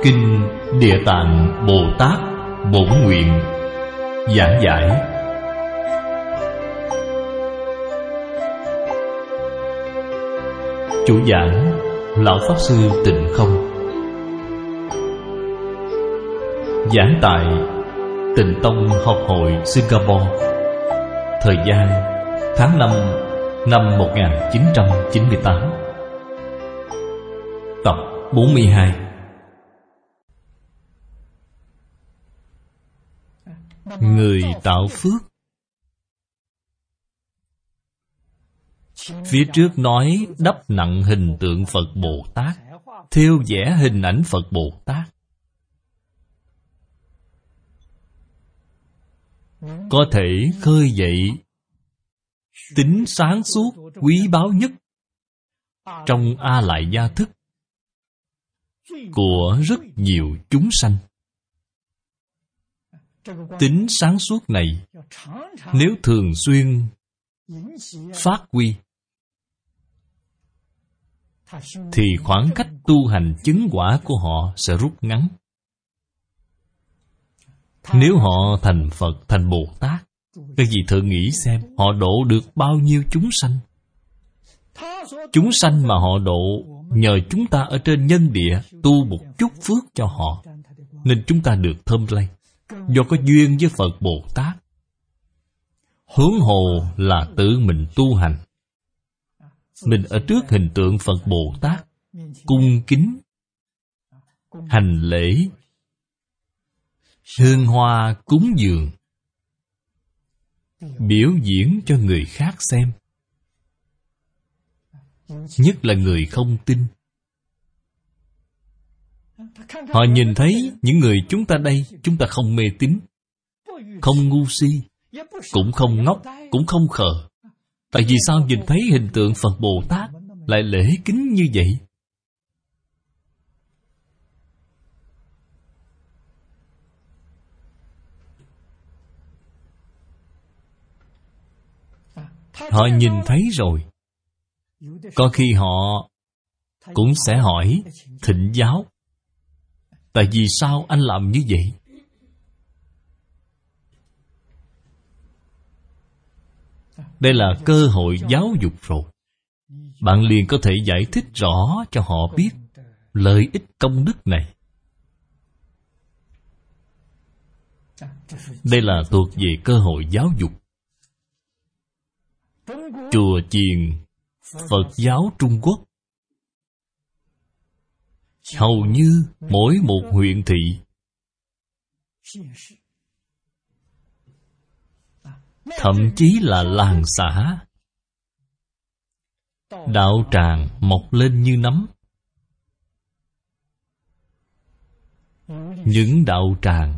Kinh Địa Tạng Bồ Tát Bổn Nguyện giảng giải. Chủ giảng Lão Pháp Sư Tịnh Không. Giảng tại Tịnh Tông Học hội Singapore. Thời gian tháng 5 năm 1998. Tập 42. Người tạo phước. Phía trước nói đắp nặng hình tượng Phật Bồ Tát, thêu vẽ hình ảnh Phật Bồ Tát. Có thể khơi dậy tính sáng suốt quý báu nhất trong A Lại Gia thức của rất nhiều chúng sanh. Tính sáng suốt này nếu thường xuyên phát huy thì khoảng cách tu hành chứng quả của họ sẽ rút ngắn. Nếu họ thành Phật, thành Bồ Tát, các vị thử nghĩ xem họ độ được bao nhiêu chúng sanh. Chúng sanh mà họ độ nhờ chúng ta ở trên nhân địa tu một chút phước cho họ, nên chúng ta được thơm lây. Do có duyên với Phật Bồ Tát, huống hồ là tự mình tu hành. Mình ở trước hình tượng Phật Bồ Tát, cung kính hành lễ, hương hoa cúng dường, biểu diễn cho người khác xem, nhất là người không tin. Họ nhìn thấy những người chúng ta đây, chúng ta không mê tín, không ngu si, cũng không ngốc, cũng không khờ. Tại vì sao nhìn thấy hình tượng Phật Bồ Tát lại lễ kính như vậy? Họ nhìn thấy rồi, có khi họ cũng sẽ hỏi thỉnh giáo. Tại vì sao anh làm như vậy? Đây là cơ hội giáo dục rồi. Bạn liền có thể giải thích rõ cho họ biết lợi ích công đức này. Đây là thuộc về cơ hội giáo dục. Chùa chiền Phật giáo Trung Quốc hầu như mỗi một huyện thị thậm chí là làng xã, đạo tràng mọc lên như nấm. Những đạo tràng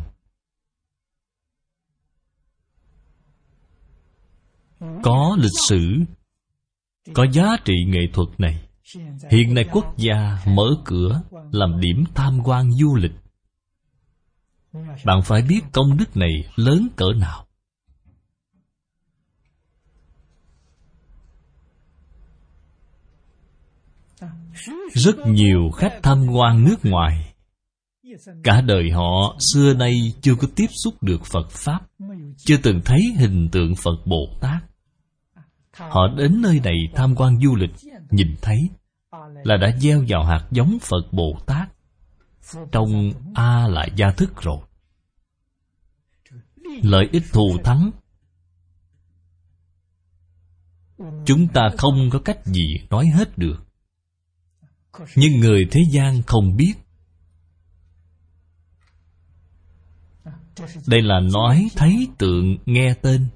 có lịch sử, có giá trị nghệ thuật này, hiện nay quốc gia mở cửa làm điểm tham quan du lịch. Bạn phải biết công đức này lớn cỡ nào. Rất nhiều khách tham quan nước ngoài, cả đời họ xưa nay chưa có tiếp xúc được Phật Pháp, chưa từng thấy hình tượng Phật Bồ Tát. Họ đến nơi này tham quan du lịch, nhìn thấy là đã gieo vào hạt giống Phật Bồ Tát trong A Lại Gia thức rồi. Lợi ích thù thắng chúng ta không có cách gì nói hết được. Nhưng người thế gian không biết. Đây là nói thấy tượng nghe tên.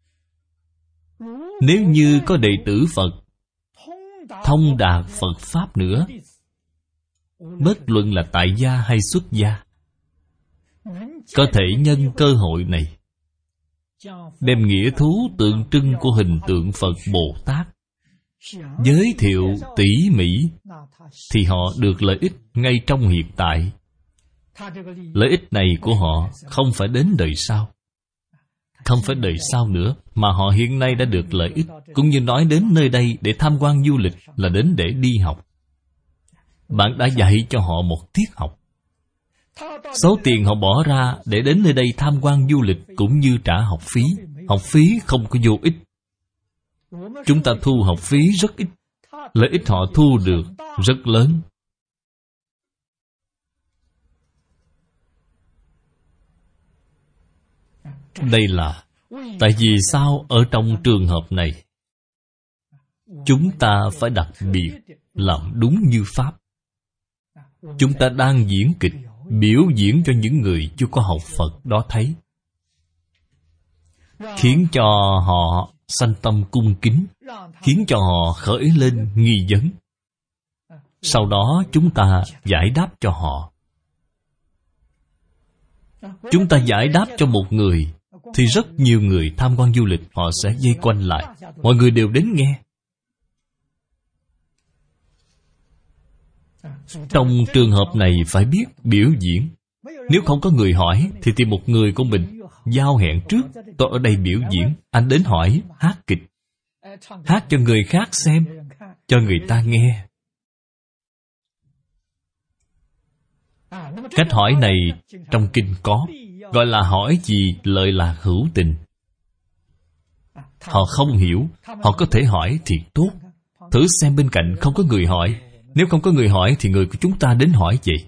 Nếu như có đệ tử Phật thông đạt Phật Pháp nữa, bất luận là tại gia hay xuất gia, có thể nhân cơ hội này đem nghĩa thú tượng trưng của hình tượng Phật Bồ Tát giới thiệu tỉ mỉ, thì họ được lợi ích ngay trong hiện tại. Lợi ích này của họ không phải đến đời sau, không phải đời sau nữa, mà họ hiện nay đã được lợi ích. Cũng như nói đến nơi đây để tham quan du lịch là đến để đi học. Bạn đã dạy cho họ một tiết học. Số tiền họ bỏ ra để đến nơi đây tham quan du lịch cũng như trả học phí. Học phí không có vô ích. Chúng ta thu học phí rất ít, lợi ích họ thu được rất lớn. Đây là tại vì sao ở trong trường hợp này chúng ta phải đặc biệt làm đúng như Pháp. Chúng ta đang diễn kịch, biểu diễn cho những người chưa có học Phật đó thấy, khiến cho họ sanh tâm cung kính, khiến cho họ khởi lên nghi vấn. Sau đó chúng ta giải đáp cho họ. Chúng ta giải đáp cho một người thì rất nhiều người tham quan du lịch họ sẽ vây quanh lại. Mọi người đều đến nghe. Trong trường hợp này phải biết biểu diễn. Nếu không có người hỏi thì tìm một người của mình, giao hẹn trước. Tôi ở đây biểu diễn, anh đến hỏi, hát kịch. Hát cho người khác xem, cho người ta nghe. Cách hỏi này trong kinh có, gọi là hỏi gì lợi lạc hữu tình. Họ không hiểu, họ có thể hỏi thì tốt. Thử xem bên cạnh không có người hỏi. Nếu không có người hỏi thì người của chúng ta đến hỏi vậy.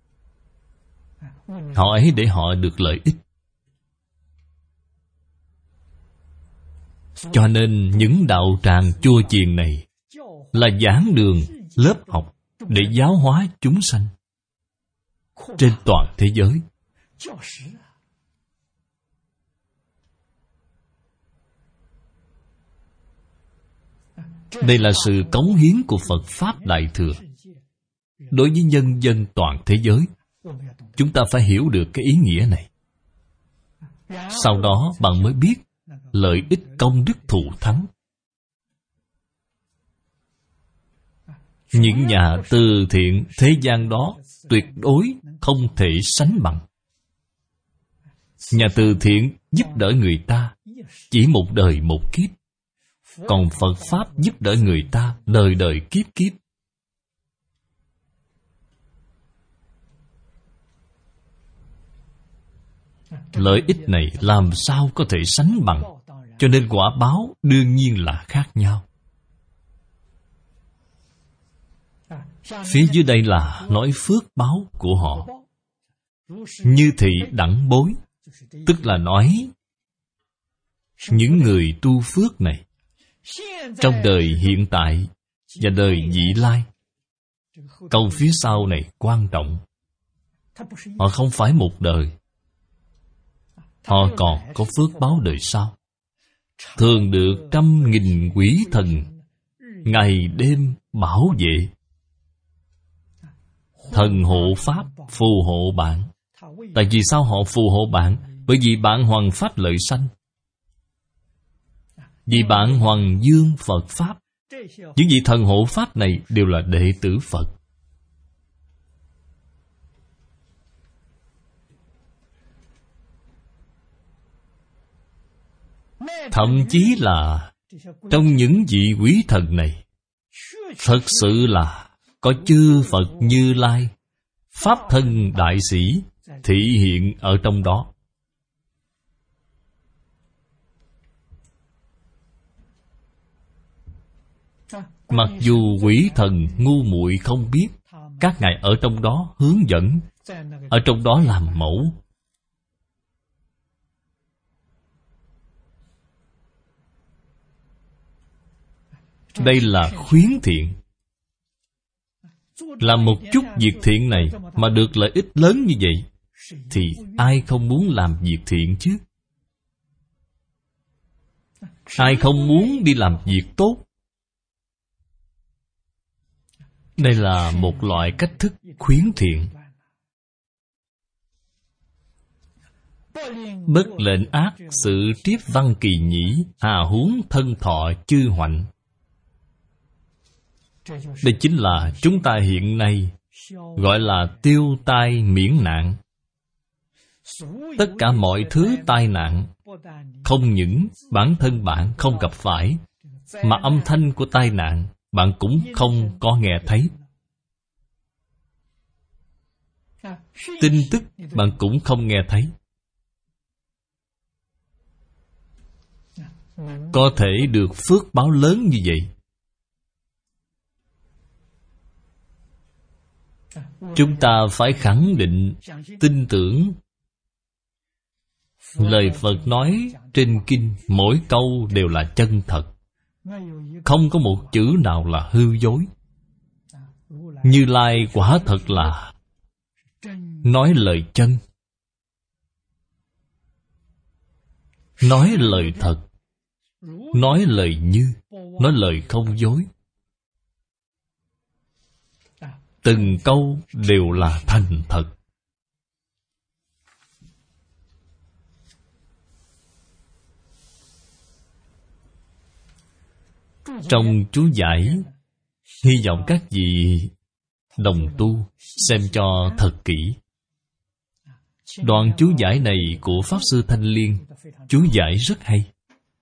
Hỏi để họ được lợi ích. Cho nên những đạo tràng chùa chiền này là giảng đường, lớp học để giáo hóa chúng sanh trên toàn thế giới. Đây là sự cống hiến của Phật Pháp Đại Thừa đối với nhân dân toàn thế giới. Chúng ta phải hiểu được cái ý nghĩa này. Sau đó bạn mới biết lợi ích công đức thù thắng. Những nhà từ thiện thế gian đó tuyệt đối không thể sánh bằng. Nhà từ thiện giúp đỡ người ta chỉ một đời một kiếp, còn Phật Pháp giúp đỡ người ta đời đời kiếp kiếp. Lợi ích này làm sao có thể sánh bằng, cho nên quả báo đương nhiên là khác nhau. Phía dưới đây là nói phước báo của họ. Như thị đẳng bối, tức là nói những người tu phước này trong đời hiện tại và đời vị lai. Câu phía sau này quan trọng. Họ không phải một đời, họ còn có phước báo đời sau. Thường được 100.000 quỷ thần ngày đêm bảo vệ. Thần hộ Pháp phù hộ bạn. Tại vì sao họ phù hộ bạn? Bởi vì bạn hoằng Pháp lợi sanh. Vì bạn hoằng dương Phật Pháp. Những vị thần hộ Pháp này đều là đệ tử Phật. Thậm chí là trong những vị quý thần này, thật sự là có chư Phật Như Lai, Pháp thân đại sĩ thị hiện ở trong đó. Mặc dù quỷ thần ngu muội không biết, các ngài ở trong đó hướng dẫn, ở trong đó làm mẫu. Đây là khuyến thiện. Làm một chút việc thiện này mà được lợi ích lớn như vậy, thì ai không muốn làm việc thiện chứ? Ai không muốn đi làm việc tốt? Đây là một loại cách thức khuyến thiện. Bất lệnh ác sự triếp văn kỳ nhĩ, hà huống thân thọ chư hoạnh. Đây chính là chúng ta hiện nay gọi là tiêu tai miễn nạn. Tất cả mọi thứ tai nạn, không những bản thân bạn không gặp phải, mà âm thanh của tai nạn bạn cũng không có nghe thấy. Tin tức bạn cũng không nghe thấy. Có thể được phước báo lớn như vậy. Chúng ta phải khẳng định, tin tưởng lời Phật nói trên kinh, mỗi câu đều là chân thật, không có một chữ nào là hư dối. Như Lai quả thật là nói lời chân, nói lời thật, nói lời như, nói lời không dối. Từng câu đều là thành thật. Trong chú giải, hy vọng các vị đồng tu xem cho thật kỹ. Đoạn chú giải này của Pháp Sư Thanh Liên, chú giải rất hay.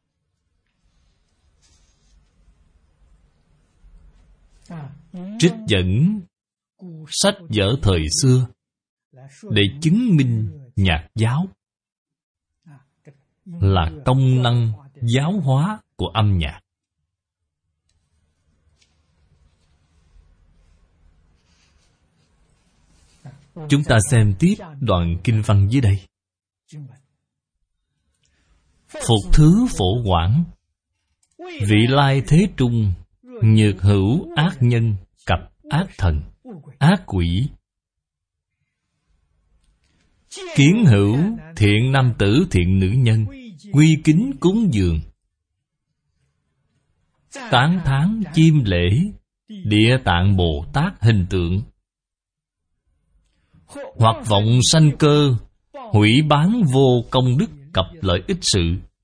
Trích dẫn sách vở thời xưa để chứng minh nhạc giáo là công năng giáo hóa của âm nhạc. Chúng ta xem tiếp đoạn kinh văn dưới đây. Phục thứ phổ quảng, vị lai thế trung, nhược hữu ác nhân, cặp ác thần, ác quỷ. Kiến hữu thiện nam tử thiện nữ nhân, quy kính cúng dường. Tán thán chiêm lễ, Địa Tạng Bồ Tát hình tượng. Hoặc vọng sanh cơ, hủy bán vô công đức cập lợi ích sự.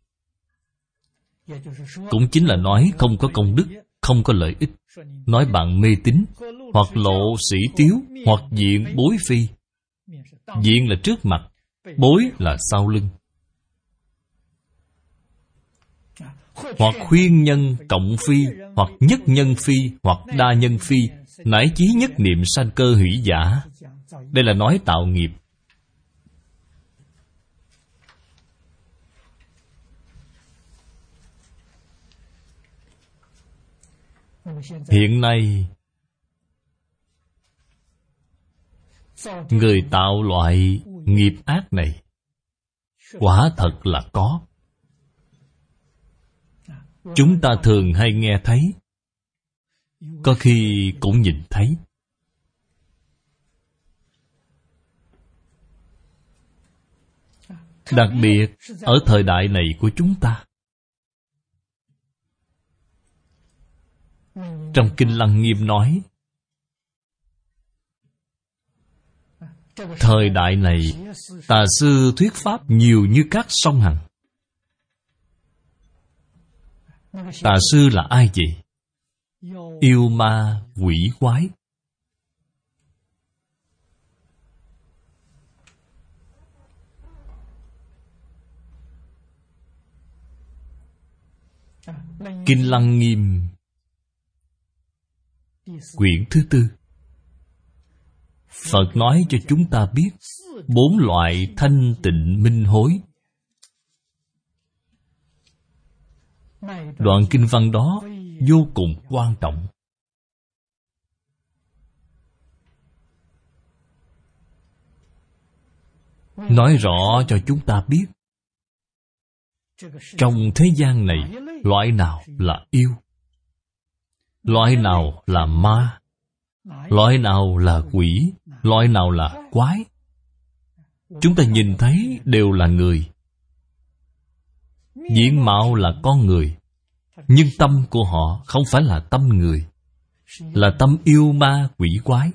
Cũng chính là nói không có công đức, không có lợi ích. Nói bạn mê tín, hoặc lộ sĩ tiếu, hoặc diện bối phi. Diện là trước mặt, bối là sau lưng. Hoặc khuyên nhân cộng phi, hoặc nhất nhân phi, hoặc đa nhân phi, nải chí nhất niệm sanh cơ hủy giả. Đây là nói tạo nghiệp. Hiện nay, người tạo loại nghiệp ác này quả thật là có. Chúng ta thường hay nghe thấy, có khi cũng nhìn thấy. Đặc biệt ở thời đại này của chúng ta. Trong Kinh Lăng Nghiêm nói, thời đại này tà sư thuyết pháp nhiều như các sông Hằng. Tà sư là ai vậy? Yêu ma quỷ quái. Kinh Lăng Nghiêm quyển thứ 4, Phật nói cho chúng ta biết 4 loại thanh tịnh minh hối. Đoạn kinh văn đó vô cùng quan trọng. Nói rõ cho chúng ta biết trong thế gian này, loại nào là yêu, loại nào là ma, loại nào là quỷ, loại nào là quái. Chúng ta nhìn thấy đều là người, diện mạo là con người, nhưng tâm của họ không phải là tâm người, là tâm yêu ma quỷ quái.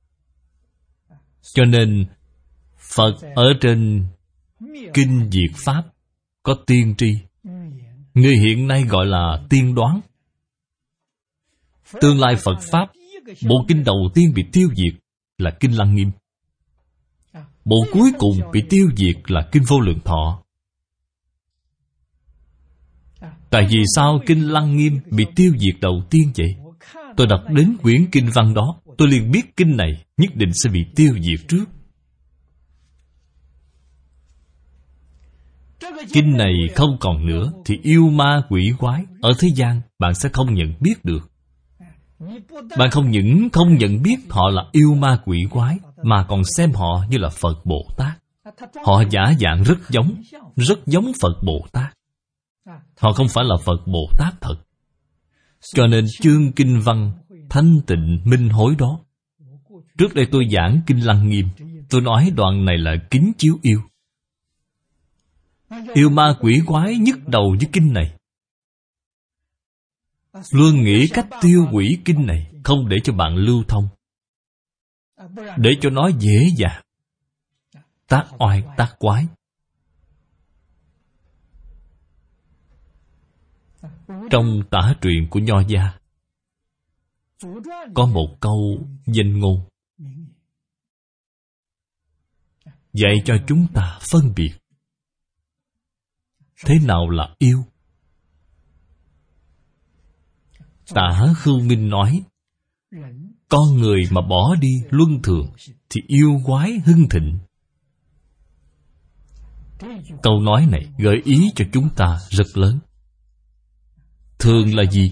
Cho nên Phật ở trên Kinh Diệt Pháp có tiên tri. Người hiện nay gọi là tiên đoán. Tương lai Phật Pháp, bộ kinh đầu tiên bị tiêu diệt là Kinh Lăng Nghiêm. Bộ cuối cùng bị tiêu diệt là Kinh Vô Lượng Thọ. Tại vì sao Kinh Lăng Nghiêm bị tiêu diệt đầu tiên vậy? Tôi đọc đến quyển kinh văn đó, tôi liền biết kinh này nhất định sẽ bị tiêu diệt trước. Kinh này không còn nữa thì yêu ma quỷ quái ở thế gian bạn sẽ không nhận biết được. Bạn không những không nhận biết họ là yêu ma quỷ quái, mà còn xem họ như là Phật Bồ Tát. Họ giả dạng rất giống Phật Bồ Tát. Họ không phải là Phật Bồ Tát thật. Cho nên chương kinh văn thanh tịnh minh hối đó, trước đây tôi giảng Kinh Lăng Nghiêm, tôi nói đoạn này là kính chiếu yêu. Yêu ma quỷ quái nhức đầu với kinh này, luôn nghĩ cách tiêu hủy kinh này, không để cho bạn lưu thông, để cho nó dễ dàng tác oai tác quái. Trong tả truyện của Nho gia có một câu danh ngôn dạy cho chúng ta phân biệt thế nào là yêu. Tả Khưu Minh nói, con người mà bỏ đi luân thường thì yêu quái hưng thịnh. Câu nói này gợi ý cho chúng ta rất lớn. Thường là gì?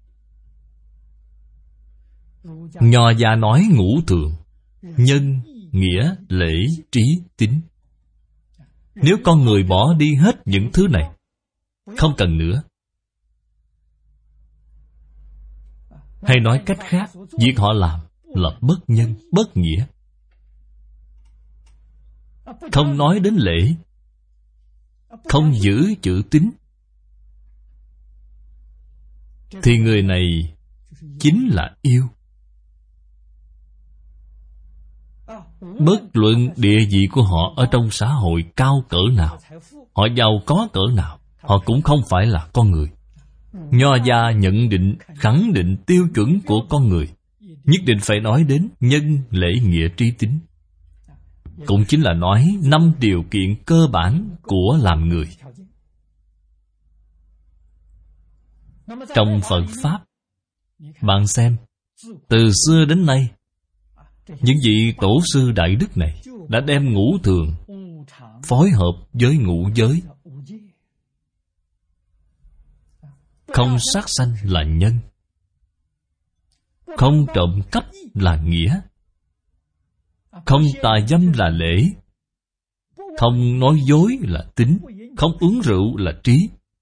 Nho gia nói ngũ thường: nhân, nghĩa, lễ, trí, tín. Nếu con người bỏ đi hết những thứ này, không cần nữa, hay nói cách khác, việc họ làm là bất nhân, bất nghĩa. Không nói đến lễ, không giữ chữ tín, thì người này chính là yêu. Bất luận địa vị của họ ở trong xã hội cao cỡ nào, họ giàu có cỡ nào, họ cũng không phải là con người. Nho gia nhận định, khẳng định tiêu chuẩn của con người, nhất định phải nói đến nhân, lễ, nghĩa, trí, tín. Cũng chính là nói 5 điều kiện cơ bản của làm người. Trong Phật Pháp, bạn xem, từ xưa đến nay, những vị tổ sư đại đức này đã đem ngũ thường phối hợp với ngũ giới. Không sát sanh là nhân, không trộm cắp là nghĩa, không tà dâm là lễ, không nói dối là tín, không uống rượu là trí.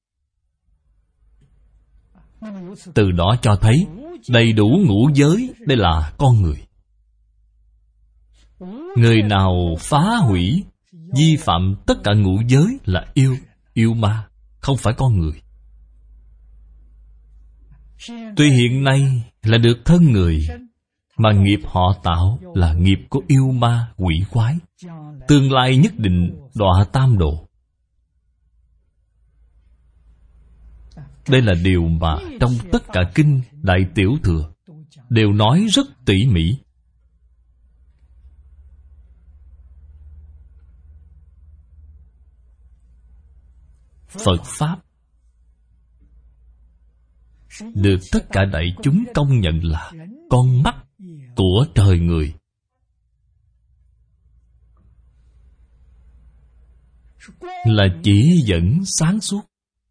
Từ đó cho thấy đầy đủ ngũ giới, đây là con người. Người nào phá hủy, vi phạm tất cả ngũ giới là yêu ma, không phải con người. Tuy hiện nay là được thân người, mà nghiệp họ tạo là nghiệp của yêu ma quỷ quái, tương lai nhất định đọa tam độ. Đây là điều mà trong tất cả kinh Đại Tiểu Thừa đều nói rất tỉ mỉ. Phật Pháp được tất cả đại chúng công nhận là con mắt của trời người, là chỉ dẫn sáng suốt.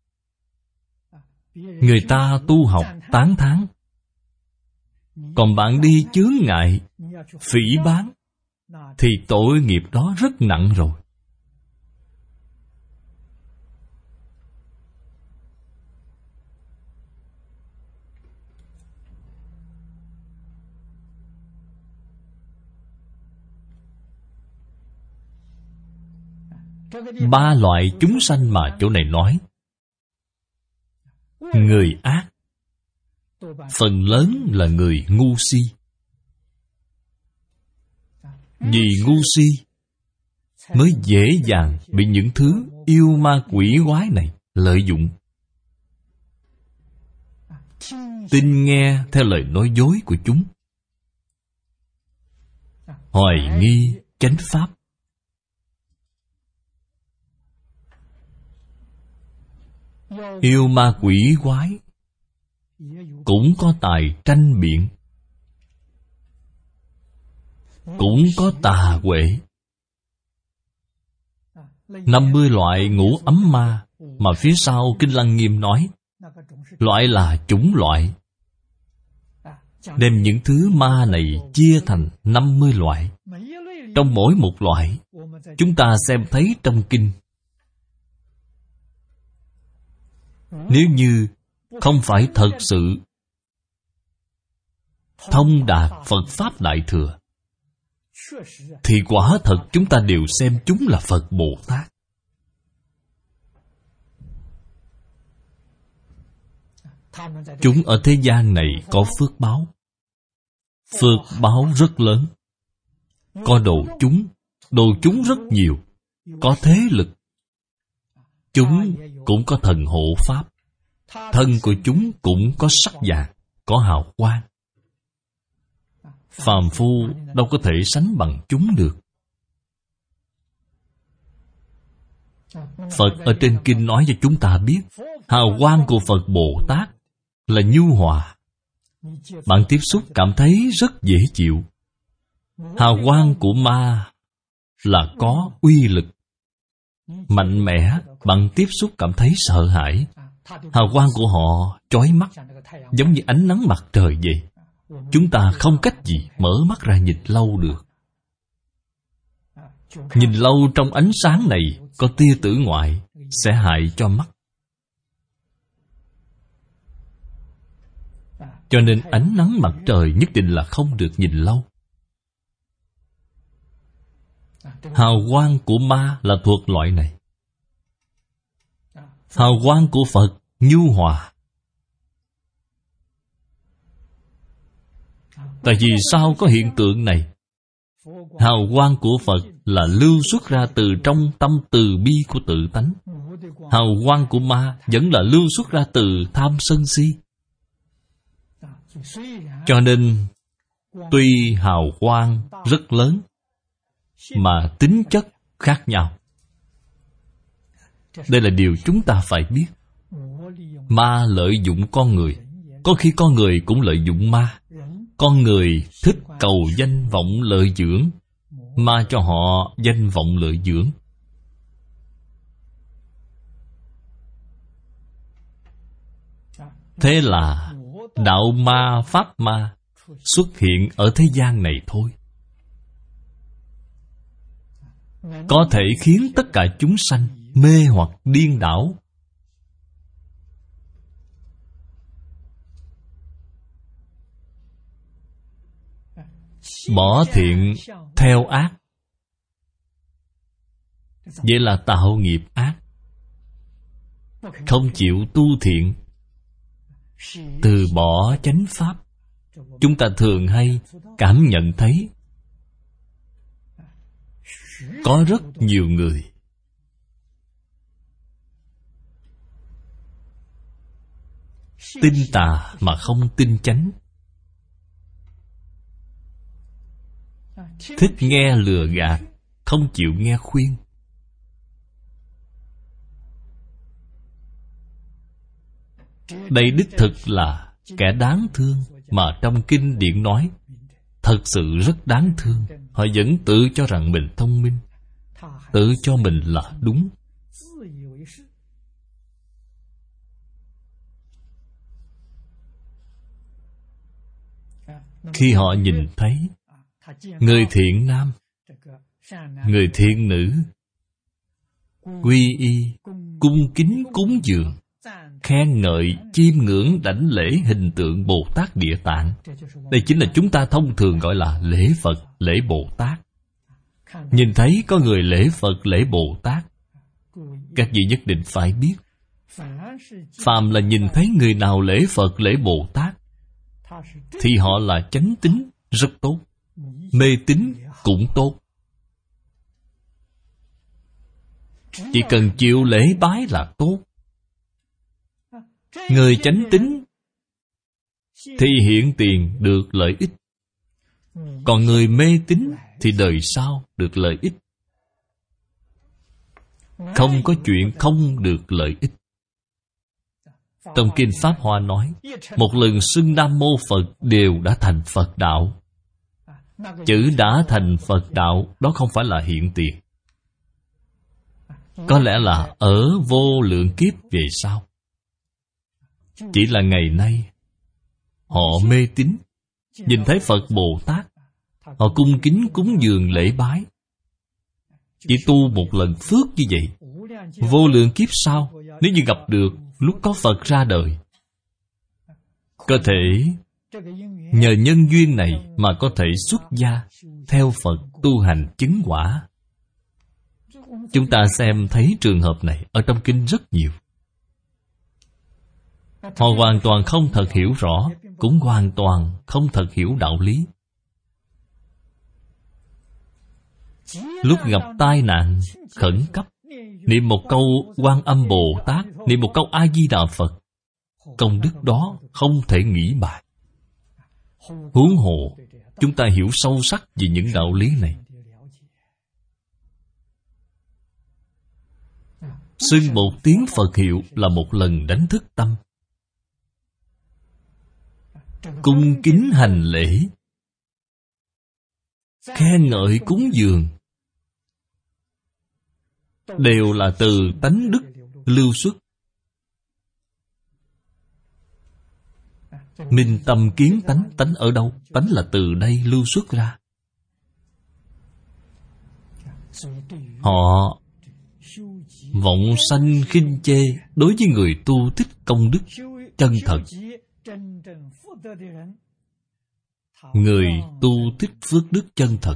Người ta tu học tán thán, còn bạn đi chướng ngại, phỉ báng, thì tội nghiệp đó rất nặng rồi. Ba loại chúng sanh mà chỗ này nói, người ác phần lớn là người ngu si. Vì ngu si mới dễ dàng bị những thứ yêu ma quỷ quái này lợi dụng, tin nghe theo lời nói dối của chúng, hoài nghi chánh pháp. Yêu ma quỷ quái cũng có tài tranh biện, cũng có tà huệ. 50 loại ngũ ấm ma mà phía sau Kinh Lăng Nghiêm nói, loại là chủng loại. Đem những thứ ma này chia thành 50 loại. Trong mỗi một loại, chúng ta xem thấy trong kinh. Nếu như không phải thật sự thông đạt Phật Pháp Đại Thừa, thì quả thật chúng ta đều xem chúng là Phật Bồ Tát. Chúng ở thế gian này có phước báo. Phước báo rất lớn. Có độ chúng rất nhiều. Có thế lực. Chúng cũng có thần hộ pháp. Thân của chúng cũng có sắc vàng, có hào quang. Phàm phu đâu có thể sánh bằng chúng được. Phật ở trên kinh nói cho chúng ta biết, hào quang của Phật Bồ Tát là nhu hòa. Bạn tiếp xúc cảm thấy rất dễ chịu. Hào quang của ma là có uy lực, mạnh mẽ. Bạn tiếp xúc cảm thấy sợ hãi. Hào quang của họ chói mắt, giống như ánh nắng mặt trời vậy. Chúng ta không cách gì mở mắt ra nhìn lâu được. Nhìn lâu trong ánh sáng này có tia tử ngoại sẽ hại cho mắt. Cho nên ánh nắng mặt trời nhất định là không được nhìn lâu. Hào quang của ma là thuộc loại này. Hào quang của Phật nhu hòa. Tại vì sao có hiện tượng này? Hào quang của Phật là lưu xuất ra từ trong tâm từ bi của tự tánh. Hào quang của ma vẫn là lưu xuất ra từ tham sân si. Cho nên tuy hào quang rất lớn mà tính chất khác nhau. Đây là điều chúng ta phải biết. Ma lợi dụng con người. Có khi con người cũng lợi dụng ma. Con người thích cầu danh vọng lợi dưỡng, ma cho họ danh vọng lợi dưỡng. Thế là đạo ma pháp ma xuất hiện ở thế gian này thôi. Có thể khiến tất cả chúng sanh mê hoặc điên đảo. Bỏ thiện theo ác, vậy là tạo nghiệp ác. Không chịu tu thiện, từ bỏ chánh pháp. Chúng ta thường hay cảm nhận thấy có rất nhiều người tin tà mà không tin chánh, thích nghe lừa gạt, không chịu nghe khuyên. Đây đích thực là kẻ đáng thương mà trong kinh điển nói. Thật sự rất đáng thương. Họ vẫn tự cho rằng mình thông minh, tự cho mình là đúng. Khi họ nhìn thấy người thiện nam, người thiện nữ quy y, cung kính cúng dường, khen ngợi, chiêm ngưỡng, đảnh lễ hình tượng Bồ Tát Địa Tạng. Đây chính là chúng ta thông thường gọi là lễ Phật, lễ Bồ Tát. Nhìn thấy có người lễ Phật, lễ Bồ Tát, các vị nhất định phải biết, phàm là nhìn thấy người nào lễ Phật, lễ Bồ Tát, thì họ là chánh tín rất tốt, mê tín cũng tốt. Chỉ cần chịu lễ bái là tốt. Người chánh tín thì hiện tiền được lợi ích, còn người mê tín thì đời sau được lợi ích. Không có chuyện không được lợi ích. Trong Kinh Pháp Hoa nói, một lần xưng Nam Mô Phật đều đã thành Phật đạo. Chữ đã thành Phật đạo đó không phải là hiện tiền. Có lẽ là ở vô lượng kiếp về sau. Chỉ là ngày nay họ mê tín, nhìn thấy Phật Bồ Tát, họ cung kính cúng dường lễ bái. Chỉ tu một lần phước như vậy, vô lượng kiếp sau, nếu như gặp được lúc có Phật ra đời, có thể nhờ nhân duyên này mà có thể xuất gia theo Phật tu hành chứng quả. Chúng ta xem thấy trường hợp này ở trong kinh rất nhiều. Họ hoàn toàn không thật hiểu rõ, cũng hoàn toàn không thật hiểu đạo lý. Lúc gặp tai nạn khẩn cấp, niệm một câu Quan Âm Bồ Tát, niệm một câu A Di Đà Phật, công đức đó không thể nghĩ bại. Huống hồ chúng ta hiểu sâu sắc về những đạo lý này. Xưng một tiếng Phật hiệu là một lần đánh thức tâm. Cung kính hành lễ, khen ngợi cúng dường, đều là từ tánh đức lưu xuất. Minh tâm kiến tánh, tánh ở đâu? Tánh là từ đây lưu xuất ra. Họ vọng sanh khinh chê đối với người tu tích công đức chân thật. Người tu tích phước đức chân thật,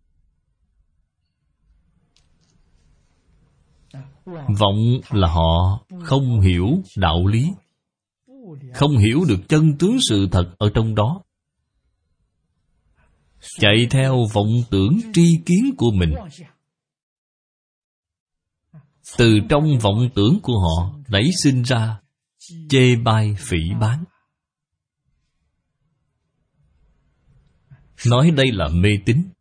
vọng là họ không hiểu đạo lý, không hiểu được chân tướng sự thật ở trong đó, chạy theo vọng tưởng tri kiến của mình. Từ trong vọng tưởng của họ nảy sinh ra chê bai phỉ báng. Nói đây là mê tín.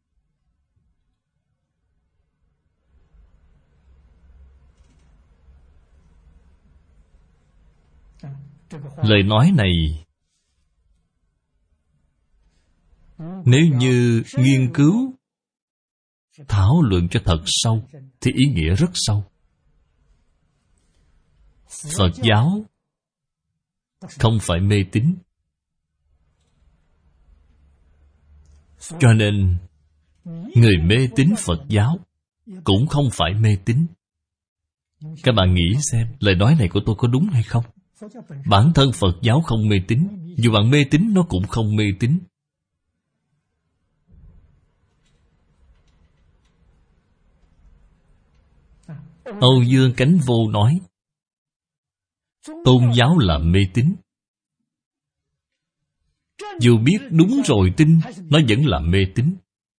Lời nói này nếu như nghiên cứu, thảo luận cho thật sâu thì ý nghĩa rất sâu. Phật giáo không phải mê tín. Cho nên người mê tín Phật giáo cũng không phải mê tín. Các bạn nghĩ xem lời nói này của tôi có đúng hay không? Bản thân Phật giáo không mê tín, dù bạn mê tín nó cũng không mê tín. Âu Dương Cánh Vô nói tôn giáo là mê tín. Dù biết đúng rồi tin, nó vẫn là mê tín.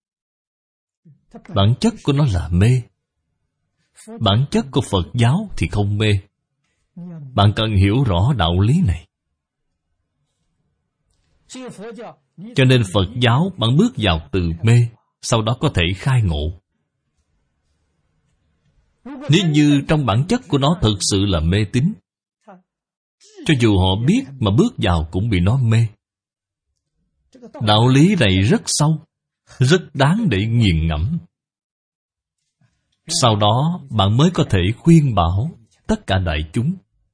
Bản chất của nó là mê. Bản chất của Phật giáo thì không mê. Bạn cần hiểu rõ đạo lý này. Cho nên Phật giáo bạn bước vào từ mê, sau đó có thể khai ngộ. Nếu như trong bản chất của nó thực sự là mê tín, cho dù họ biết mà bước vào cũng bị nó mê. Đạo lý này rất sâu, rất đáng để nghiền ngẫm. Sau đó bạn mới có thể khuyên bảo tất cả đại chúng.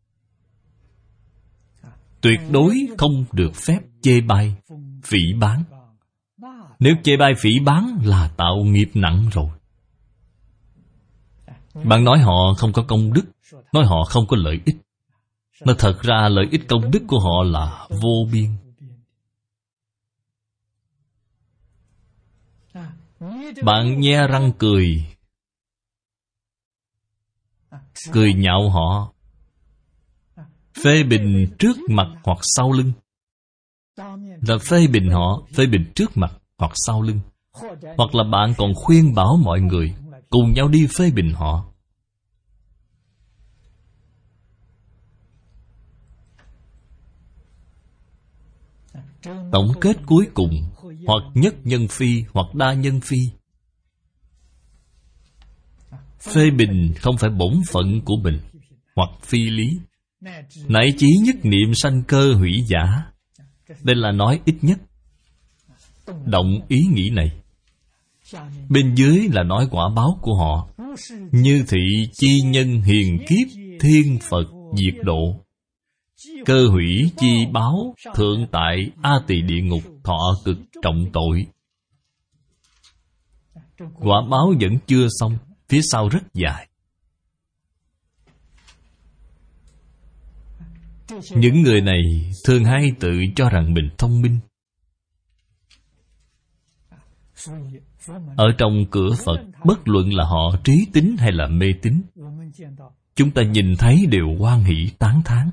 Tuyệt đối không được phép chê bai, phỉ báng. Nếu chê bai phỉ báng là tạo nghiệp nặng rồi. Bạn nói họ không có công đức, nói họ không có lợi ích. Mà thật ra lợi ích công đức của họ là vô biên. Bạn nhe răng cười, cười nhạo họ, phê bình trước mặt hoặc sau lưng, là phê bình họ, phê bình trước mặt hoặc sau lưng. Hoặc là bạn còn khuyên bảo mọi người cùng nhau đi phê bình họ. Tổng kết cuối cùng, hoặc nhất nhân phi, hoặc đa nhân phi. Phê bình không phải bổn phận của mình, hoặc phi lý, nại chí nhất niệm sanh cơ hủy giả. Đây là nói ít nhất. Động ý nghĩ này, Bên dưới là nói quả báo của họ: như thị chi nhân hiền kiếp, thiên Phật diệt độ. Cơ hủy chi báo, thượng tại A Tỳ địa ngục, thọ cực trọng tội. Quả báo vẫn chưa xong, phía sau rất dài. Những người này thường hay tự cho rằng mình thông minh. Ở trong cửa Phật, bất luận là họ trí tín hay là mê tín, chúng ta nhìn thấy đều hoan hỷ tán thán.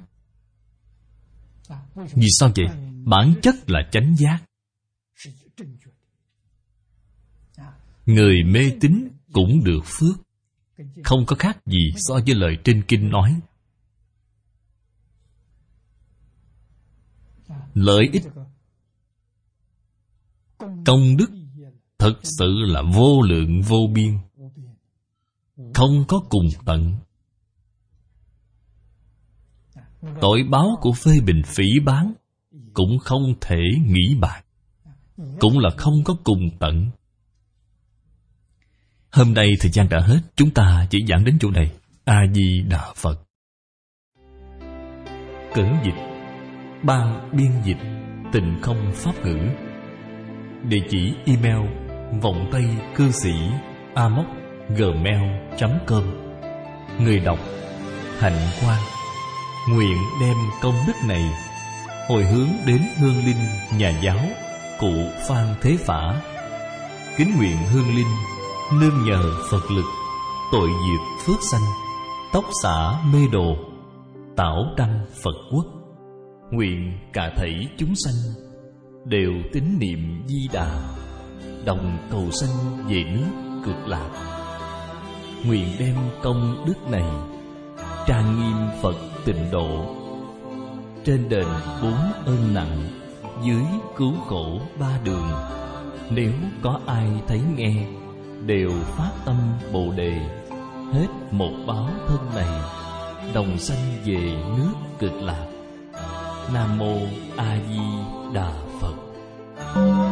Vì sao vậy? Bản chất là chánh giác. Người mê tín cũng được phước, không có khác gì so với lời trên kinh nói. Lợi ích, công đức thật sự là vô lượng vô biên, không có cùng tận. Tội báo của phê bình phỉ báng cũng không thể nghĩ bàn, cũng là không có cùng tận. Hôm nay thời gian đã hết, chúng ta chỉ giảng đến chỗ này. A Di Đà Phật. Cẩn dịch, ban biên dịch Tịnh Không Pháp Ngữ. Địa chỉ email vọng tây cư sĩ amos@gmail.com. Người đọc Hạnh Quang. Nguyện đem công đức này hồi hướng đến hương linh nhà giáo cụ Phan Thế Phả. Kính nguyện hương linh nương nhờ Phật lực, tội diệt phước sanh, tóc xả mê đồ, tảo đăng Phật quốc. Nguyện cả thảy chúng sanh đều tín niệm Di Đà, đồng cầu sanh về nước Cực Lạc. Nguyện đem công đức này trang nghiêm Phật Tịnh Độ, trên đền 4 ơn nặng, dưới cứu khổ 3 đường. Nếu có ai thấy nghe, đều phát tâm Bồ Đề, hết một báo thân này, đồng sanh về nước Cực Lạc. Nam Mô A Di Đà Phật.